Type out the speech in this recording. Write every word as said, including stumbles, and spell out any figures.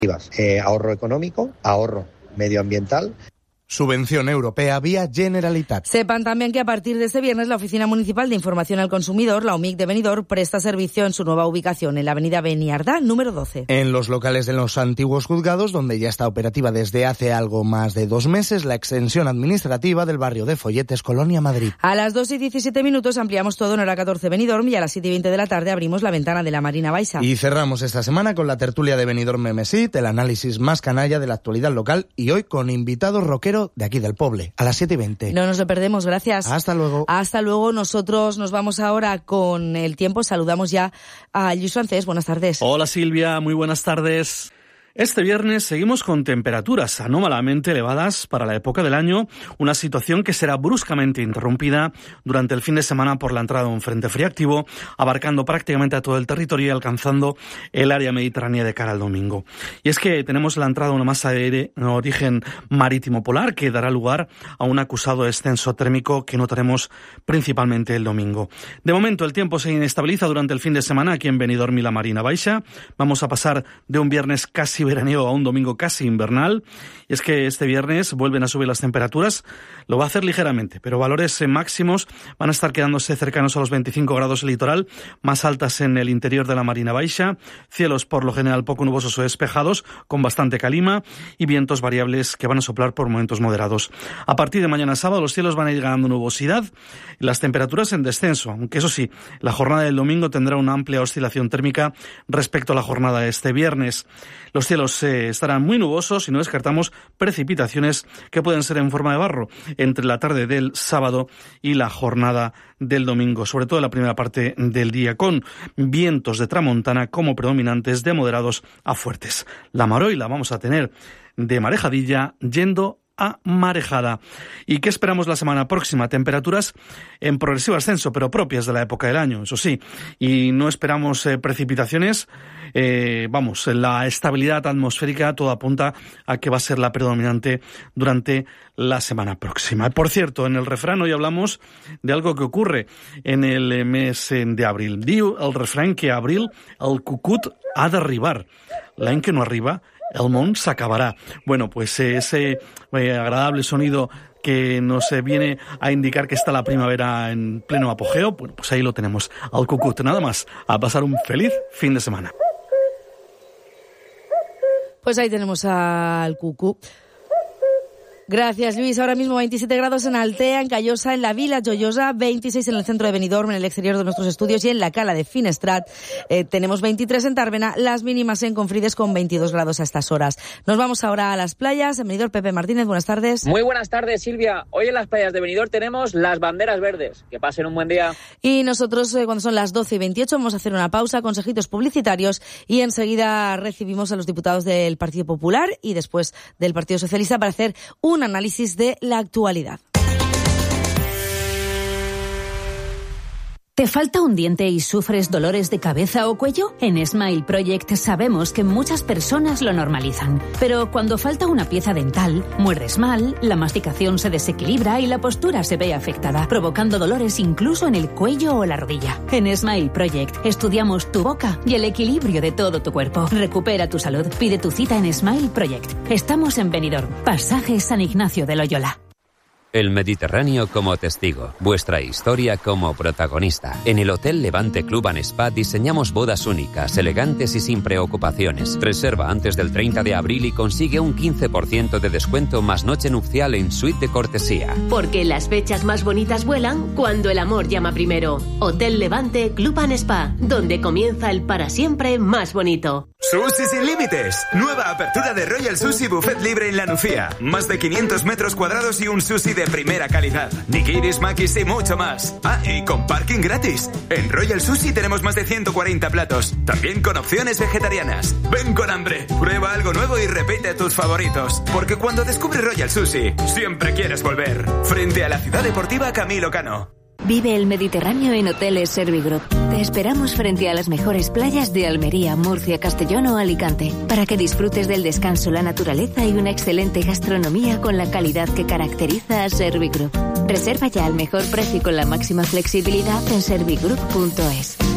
Eh, ahorro económico, ahorro medioambiental. Subvención europea vía Generalitat. Sepan también que a partir de este viernes la Oficina Municipal de Información al Consumidor, la O M I C de Benidorm, presta servicio en su nueva ubicación, en la avenida Beniardá, número doce. En los locales de los antiguos juzgados, donde ya está operativa desde hace algo más de dos meses la extensión administrativa del barrio de Folletes, Colonia Madrid. A las dos y diecisiete minutos ampliamos todo en hora catorce Benidorm y a las siete y veinte de la tarde abrimos la ventana de la Marina Baixa. Y cerramos esta semana con la tertulia de Benidorm Memesit, el análisis más canalla de la actualidad local y hoy con invitado rockero de aquí del Poble, a las siete y veinte. No nos lo perdemos, gracias. Hasta luego. Hasta luego. Nosotros nos vamos ahora con el tiempo. Saludamos ya a Lluís Francés. Buenas tardes. Hola Silvia, muy buenas tardes. Este viernes seguimos con temperaturas anómalamente elevadas para la época del año, una situación que será bruscamente interrumpida durante el fin de semana por la entrada de un frente frío activo, abarcando prácticamente a todo el territorio y alcanzando el área mediterránea de cara al domingo. Y es que tenemos la entrada de una masa de aire de origen marítimo polar que dará lugar a un acusado descenso térmico que notaremos principalmente el domingo. De momento el tiempo se inestabiliza durante el fin de semana aquí en Benidorm y la Marina Baixa. Vamos a pasar de un viernes casi veraniego a un domingo casi invernal, y es que este viernes vuelven a subir las temperaturas, lo va a hacer ligeramente, pero valores máximos van a estar quedándose cercanos a los veinticinco grados en el litoral, más altas en el interior de la Marina Baixa, cielos por lo general poco nubosos o despejados, con bastante calima, y vientos variables que van a soplar por momentos moderados. A partir de mañana sábado los cielos van a ir ganando nubosidad, y las temperaturas en descenso, aunque eso sí, la jornada del domingo tendrá una amplia oscilación térmica respecto a la jornada de este viernes. Los cielos eh, estarán muy nubosos y no descartamos precipitaciones que pueden ser en forma de barro entre la tarde del sábado y la jornada del domingo, sobre todo en la primera parte del día, con vientos de tramontana como predominantes de moderados a fuertes. La maroila vamos a tener de marejadilla yendo a marejada. ¿Y qué esperamos la semana próxima? Temperaturas en progresivo ascenso, pero propias de la época del año, eso sí. Y no esperamos eh, precipitaciones. Eh, vamos, la estabilidad atmosférica todo apunta a que va a ser la predominante durante la semana próxima. Por cierto, en el refrán hoy hablamos de algo que ocurre en el mes de abril. Diu el refrán que a abril el cucut ha d'arribar. L'any que no arriba, el món s'acabará. Bueno, pues ese eh, agradable sonido que nos eh, viene a indicar que está la primavera en pleno apogeo, bueno, pues ahí lo tenemos, al cucut. Nada más, a pasar un feliz fin de semana. Pues ahí tenemos al cucú. Gracias, Luis. Ahora mismo veintisiete grados en Altea, en Callosa, en la Vila Joyosa, veintiséis en el centro de Benidorm, en el exterior de nuestros estudios, y en la Cala de Finestrat eh, tenemos veintitrés en Tàrbena, las mínimas en Confrides con veintidós grados a estas horas. Nos vamos ahora a las playas. En Benidorm, Pepe Martínez, buenas tardes. Muy buenas tardes, Silvia. Hoy en las playas de Benidorm tenemos las banderas verdes. Que pasen un buen día. Y nosotros, eh, cuando son las doce y veintiocho, vamos a hacer una pausa, consejitos publicitarios, y enseguida recibimos a los diputados del Partido Popular y después del Partido Socialista para hacer un análisis de la actualidad. ¿Te falta un diente y sufres dolores de cabeza o cuello? En Smile Project sabemos que muchas personas lo normalizan. Pero cuando falta una pieza dental, muerdes mal, la masticación se desequilibra y la postura se ve afectada, provocando dolores incluso en el cuello o la rodilla. En Smile Project estudiamos tu boca y el equilibrio de todo tu cuerpo. Recupera tu salud. Pide tu cita en Smile Project. Estamos en Benidorm, pasaje San Ignacio de Loyola. El Mediterráneo como testigo, vuestra historia como protagonista. En el Hotel Levante Club and Spa diseñamos bodas únicas, elegantes y sin preocupaciones. Reserva antes del treinta de abril y consigue un quince por ciento de descuento más noche nupcial en suite de cortesía. Porque las fechas más bonitas vuelan cuando el amor llama primero. Hotel Levante Club and Spa, donde comienza el para siempre más bonito. Sushi sin límites. Nueva apertura de Royal Sushi Buffet Libre en La Nucía. Más de quinientos metros cuadrados y un sushi de primera calidad. Nigiris, makis y mucho más. Ah, y con parking gratis. En Royal Sushi tenemos más de ciento cuarenta platos. También con opciones vegetarianas. Ven con hambre. Prueba algo nuevo y repite tus favoritos. Porque cuando descubres Royal Sushi, siempre quieres volver. Frente a la Ciudad Deportiva Camilo Cano. Vive el Mediterráneo en Hoteles Servigroup. Te esperamos frente a las mejores playas de Almería, Murcia, Castellón o Alicante, para que disfrutes del descanso, la naturaleza y una excelente gastronomía con la calidad que caracteriza a Servigroup. Reserva ya al mejor precio y con la máxima flexibilidad en servigroup punto es.